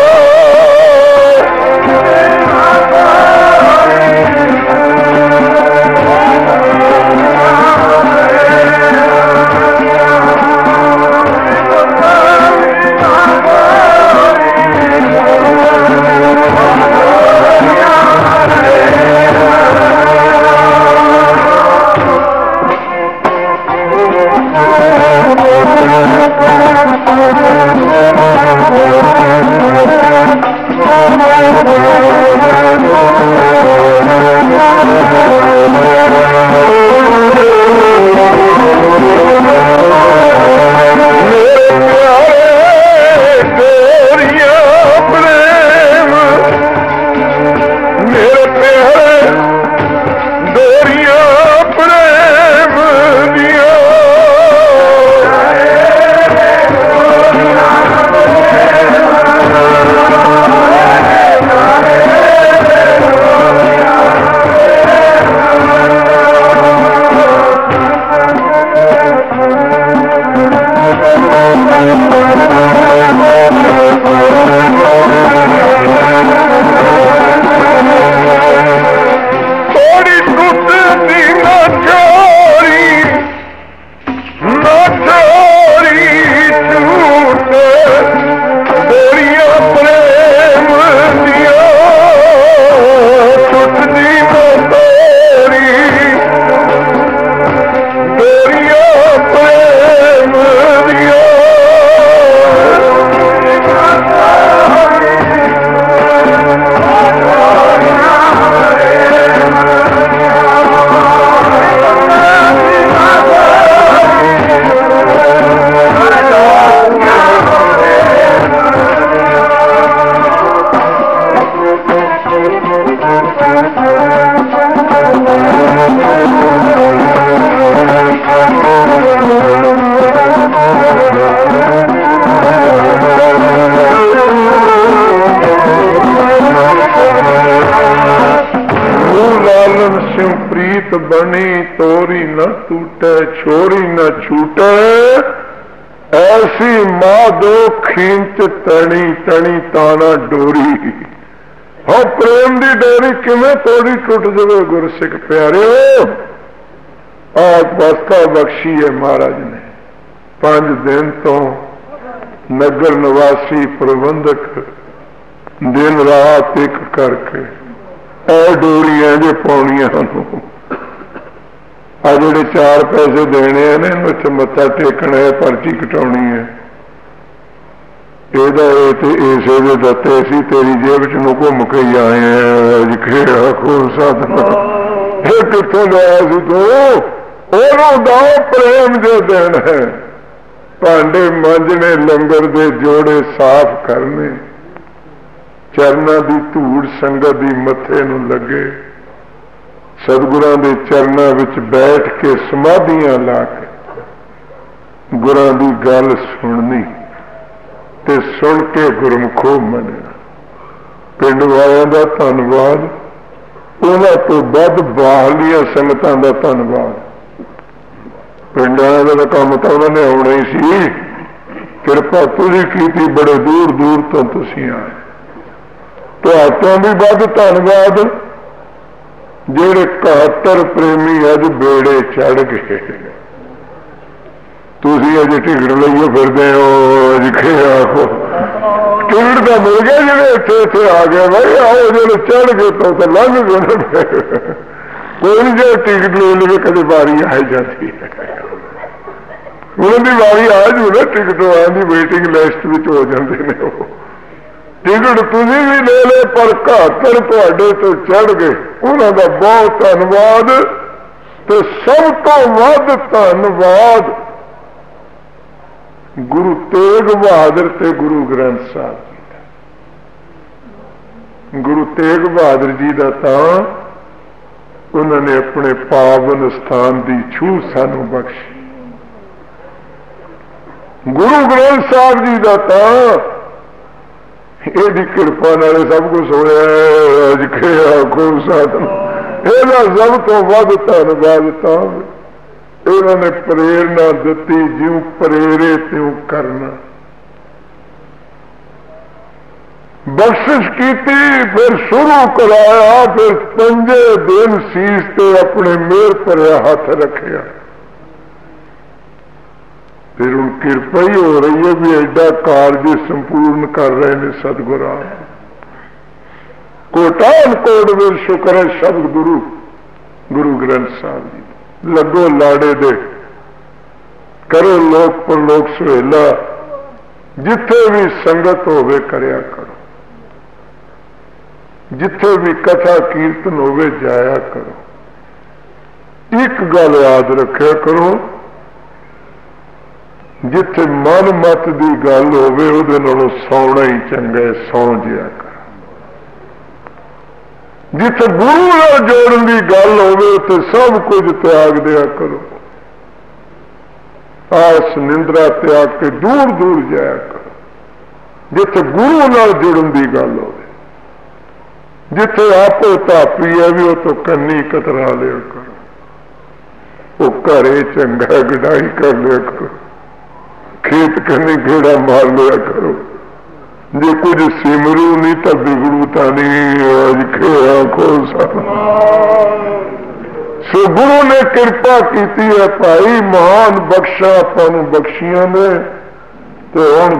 बनी तोरी न टूटे छोरी न छूटे ऐसी माधो खींच तणी तणी ताना डोरी। हाँ प्रेम की डोरी किमें तोड़ी टुट जाए गुरसिख प्यारे आवस्था बख्शी है महाराज ने। 5 दिन तो नगर निवासी प्रबंधक दिन रात एक करके ए डोरियां जो पाउनियां आ जोड़े 4 पैसे देने ने उत्थे मत्था टेकना है, पर्ची कटाउणी है, इसे दे दत्ते सी तेरी जेब च घुम के ही आए हैं। खेड़ा खोल साधना कितों लाया सी तू ओनू दाओ प्रेम जो दिन है। भांडे मांजने लंगर दे जोड़े साफ करने चरना की धूड़ संगत की मत्थे नूं लगे सतगुरां दे चरनां विच बैठ के समाधियां ला के गुरां दी गल सुननी ते सुन के गुरमुखो मनना। पिंड वालियां दा धन्नवाद, उन्हां तो वध बाहरलियां संगतां दा धन्नवाद। पिंड वालियां दा काम तां उन्होंने आउणा ही सी, किरपा तुसीं कीती, बड़े दूर दूर तो तुसीं आए। तुहाडों भी वध धन्नवाद ਜਿਹੜੇ 71 ਪ੍ਰੇਮੀ ਅੱਜ ਬੇੜੇ ਚੜ ਗਏ, ਤੁਸੀਂ ਅਜੇ ਟਿਕਟ ਲਈਓ ਫਿਰਦੇ ਹੋ। ਅੱਜ ਆਖੋ ਟਿਕਟ ਤਾਂ ਮਿਲ ਗਿਆ, ਜਿਹੜੇ ਇੱਥੇ ਇੱਥੇ ਆ ਗਏ ਭਾਈ ਆਓ, ਜਿਹੜੇ ਚੜ ਗਏ ਤਾਂ ਲੰਘ ਗਏ। ਕੋਈ ਨਹੀਂ ਜੇ ਟਿਕਟ ਲੈ ਲਵੇ ਕਦੇ ਵਾਰੀ ਆ ਜਾਂਦੀ ਹੈ, ਉਹਨਾਂ ਦੀ ਵਾਰੀ ਆ ਜੂ ਨਾ, ਟਿਕਟ ਆਉਣ ਦੀ ਵੇਟਿੰਗ ਲਿਸਟ ਵਿੱਚ ਹੋ ਜਾਂਦੇ ਨੇ। ਉਹ ਟਿਕਟ ਤੁਸੀਂ ਵੀ ਲੈ ਲਏ ਪਰ 71 ਤੁਹਾਡੇ ਤੋਂ ਚੜ ਗਏ, ਉਹਨਾਂ ਦਾ ਬਹੁਤ ਧੰਨਵਾਦ। ਤੇ ਸਭ ਤੋਂ ਵੱਧ ਧੰਨਵਾਦ ਗੁਰੂ ਤੇਗ ਬਹਾਦਰ ਤੇ ਗੁਰੂ ਗ੍ਰੰਥ ਸਾਹਿਬ ਜੀ ਦਾ। ਗੁਰੂ ਤੇਗ ਬਹਾਦਰ ਜੀ ਦਾ ਤਾਂ ਉਹਨਾਂ ਨੇ ਆਪਣੇ ਪਾਵਨ ਸਥਾਨ ਦੀ ਛੂਹ ਸਾਨੂੰ ਬਖਸ਼ੀ। ਗੁਰੂ ਗ੍ਰੰਥ ਸਾਹਿਬ ਜੀ ਦਾ ਤਾਂ ਇਹਦੀ ਕਿਰਪਾ ਨਾਲ ਸਭ ਕੁਛ ਹੋਇਆ। ਅੱਜ ਆਖੋ ਸਾਧਨ ਇਹਦਾ ਸਭ ਤੋਂ ਵੱਧ ਧੰਨਵਾਦ ਤਾਂ ਇਹਨਾਂ ਨੇ ਪ੍ਰੇਰਨਾ ਦਿੱਤੀ, ਜਿਉਂ ਪ੍ਰੇਰੇ ਤਿਉਂ ਕਰਨਾ। ਬਖਸ਼ਿਸ਼ ਕੀਤੀ, ਫਿਰ ਸ਼ੁਰੂ ਕਰਾਇਆ, ਫਿਰ 5 ਦਿਨ ਸੀਸ ਤੇ ਆਪਣੇ ਮਿਹਰ ਭਰਿਆ ਹੱਥ ਰੱਖਿਆ। ਫਿਰ ਹੁਣ ਕਿਰਪਾ ਹੀ ਹੋ ਰਹੀ ਹੈ ਵੀ ਐਡਾ ਕਾਰਜ ਸੰਪੂਰਨ ਕਰ ਰਹੇ ਨੇ ਸਤਿਗੁਰ ਆਪ। ਕੋਟਾਨ ਕੋਟ ਵਿੱਚ ਸ਼ੁਕਰ ਹੈ ਸ਼ਬਦ ਗੁਰੂ ਗੁਰੂ ਗ੍ਰੰਥ ਸਾਹਿਬ ਜੀ। ਲੱਗੋ ਲਾੜੇ ਦੇ, ਕਰੋ ਲੋਕ ਪਰਲੋਕ ਸੁਹੇਲਾ, ਜਿੱਥੇ ਵੀ ਸੰਗਤ ਹੋਵੇ ਕਰਿਆ ਕਰੋ, ਜਿੱਥੇ ਵੀ ਕਥਾ ਕੀਰਤਨ ਹੋਵੇ ਜਾਇਆ ਕਰੋ। ਇੱਕ ਗੱਲ ਯਾਦ ਰੱਖਿਆ ਕਰੋ, ਜਿੱਥੇ ਮਨ ਮਤ ਦੀ ਗੱਲ ਹੋਵੇ ਉਹਦੇ ਨਾਲੋਂ ਸੌਣਾ ਹੀ ਚੰਗਾ ਹੈ, ਸੌਂ ਜਿਆ ਕਰ। ਜਿੱਥੇ ਗੁਰੂ ਨਾਲ ਜੋੜਨ ਦੀ ਗੱਲ ਹੋਵੇ ਉੱਥੇ ਸਭ ਕੁਝ ਤਿਆਗ ਦਿਆ ਕਰੋ। ਆਸ ਨਿੰਦਰਾ ਤਿਆਗ ਕੇ ਦੂਰ ਦੂਰ ਜਾਇਆ ਕਰੋ। ਜਿੱਥੇ ਗੁਰੂ ਨਾਲ ਜੁੜਨ ਦੀ ਗੱਲ ਹੋਵੇ, ਜਿੱਥੇ ਆਪੋ ਧਾਪੀ ਹੈ ਵੀ ਉਹ ਤੋਂ ਕੰਨੀ ਕਤਰਾ ਲਿਆ ਕਰੋ। ਉਹ ਘਰੇ ਚੰਗਾ ਗਡਾਈ ਕਰ ਲਿਆ ਕਰੋ, ਖੇਤ ਕੰਨੀ ਗੇੜਾ ਮਾਰ ਲਿਆ ਕਰੋ। ਜੇ ਕੁਝ ਸਿਮਰੂ ਨਹੀਂ ਤਾਂ ਬਿਗੜੂ ਤਾਂ ਨਹੀਂ। ਅੱਜ ਆਖੋ ਸੋ ਗੁਰੂ ਨੇ ਕਿਰਪਾ ਕੀਤੀ ਹੈ ਭਾਈ, ਮਹਾਨ ਬਖਸ਼ਾ ਆਪਾਂ ਨੂੰ ਬਖਸ਼ੀਆਂ ਨੇ। ਤੇ ਹੁਣ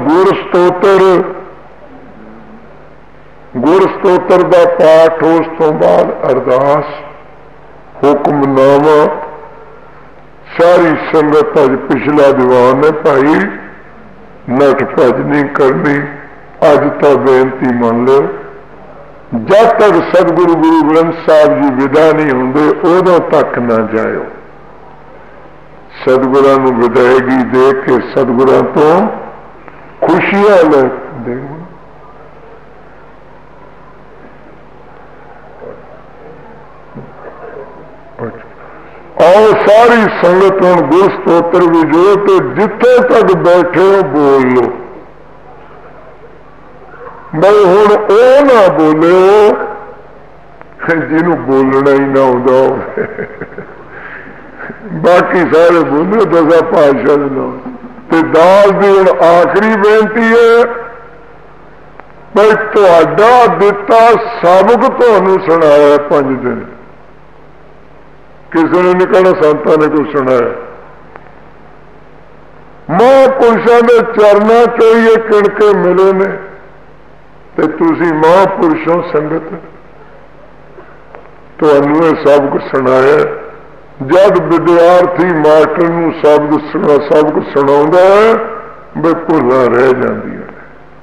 ਗੁਰ ਸਤੋਤਰ ਦਾ ਪਾਠ, ਉਸ ਤੋਂ ਬਾਅਦ ਅਰਦਾਸ, ਹੁਕਮਨਾਮਾ। ਸਾਰੀ ਸੰਗਤ ਅੱਜ ਪਿਛਲਾ ਦੀਵਾਨ ਹੈ ਭਾਈ, ਨੱਠ ਭੱਜ ਨਹੀਂ ਕਰਨੀ। ਅੱਜ ਤਾਂ ਬੇਨਤੀ ਮੰਨ ਲਓ, ਜਦ ਤੱਕ ਸਤਿਗੁਰੂ ਗੁਰੂ ਗ੍ਰੰਥ ਸਾਹਿਬ ਜੀ ਵਿਦਾ ਨਹੀਂ ਹੁੰਦੇ ਉਦੋਂ ਤੱਕ ਨਾ ਜਾਇਓ। ਸਤਿਗੁਰਾਂ ਨੂੰ ਵਿਦਾਇਗੀ ਦੇ ਕੇ ਸਤਿਗੁਰਾਂ ਤੋਂ ਖੁਸ਼ੀਆਂ ਲੈਂਦੇ। ਆਓ ਸਾਰੀ ਸੰਗਤ ਹੁਣ ਗੁਰ ਸਤੋਤਰ ਵੀ ਜੋ, ਤੇ ਜਿੱਥੇ ਤੱਕ ਬੈਠੇ ਹੋ ਬੋਲ ਲੋ। ਬਈ ਹੁਣ ਉਹ ਨਾ ਬੋਲਿਓ ਜਿਹਨੂੰ ਬੋਲਣਾ ਹੀ ਨਾ ਆਉਂਦਾ ਹੋਵੇ। ਬਾਕੀ ਸਾਰੇ ਬੋਲਿਓ ਦਸਾਂ ਪਾਤਸ਼ਾਹ ਦੇ ਨਾਮ। ਤੇ ਦਾਸ ਦੀ ਹੁਣ ਆਖਰੀ ਬੇਨਤੀ ਹੈ, ਬਈ ਤੁਹਾਡਾ ਦਿੱਤਾ ਸਬਕ ਤੁਹਾਨੂੰ ਸੁਣਾਇਆ 5 ਦਿਨ। ਕਿਸੇ ਨੇ ਨਹੀਂ ਕਹਿਣਾ ਸੰਤਾਂ ਨੇ ਕੁਝ ਸੁਣਾਇਆ। ਮਹਾਂਪੁਰਸ਼ਾਂ ਦੇ ਚਰਨਾਂ ਚੋਂ ਹੀ ਇਹ ਕਿਣਕੇ ਮਿਲੇ ਨੇ। ਤੇ ਤੁਸੀਂ ਮਹਾਂਪੁਰਸ਼ੋਂ ਸੰਗਤ, ਤੁਹਾਨੂੰ ਇਹ ਸਬਕ ਸੁਣਾਇਆ। ਜਦ ਵਿਦਿਆਰਥੀ ਮਾਸਟਰ ਨੂੰ ਸਬਕ ਸੁਣਾਉਂਦਾ ਹੈ ਬਈ ਭੁੱਲਾਂ ਰਹਿ ਜਾਂਦੀਆਂ ਨੇ।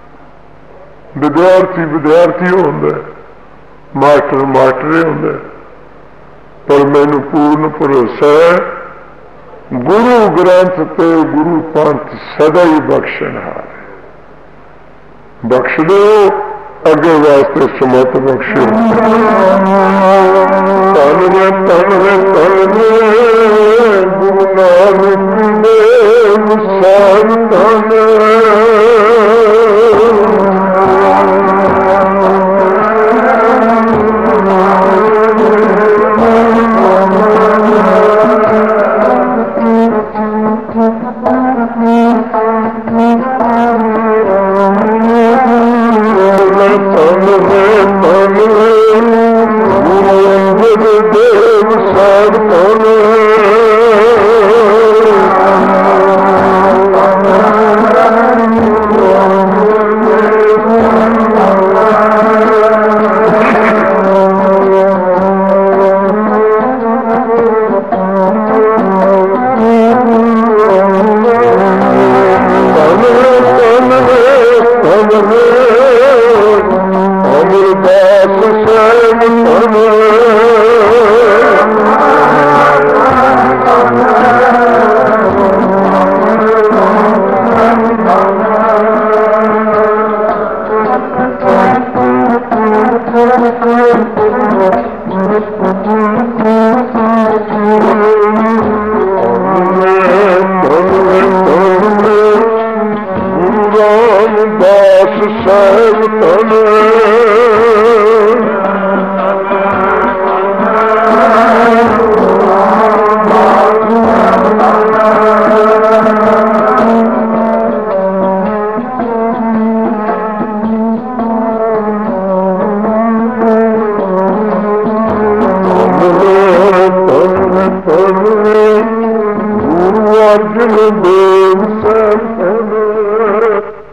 ਵਿਦਿਆਰਥੀ ਹੁੰਦਾ, ਮਾਸਟਰ ਮਾਸਟਰ ਹੁੰਦਾ। ਪਰ ਮੈਨੂੰ ਪੂਰਨ ਭਰੋਸਾ ਹੈ ਗੁਰੂ ਗ੍ਰੰਥ ਤੇ ਗੁਰੂ ਪੰਥ ਸਦਾ ਹੀ ਬਖਸ਼ਣਹਾਰ ਹੈ। ਬਖਸ਼ ਦਿਓ, ਅੱਗੇ ਵਾਸਤੇ ਸਮਤ ਬਖਸ਼ੋ। ਧੰਨ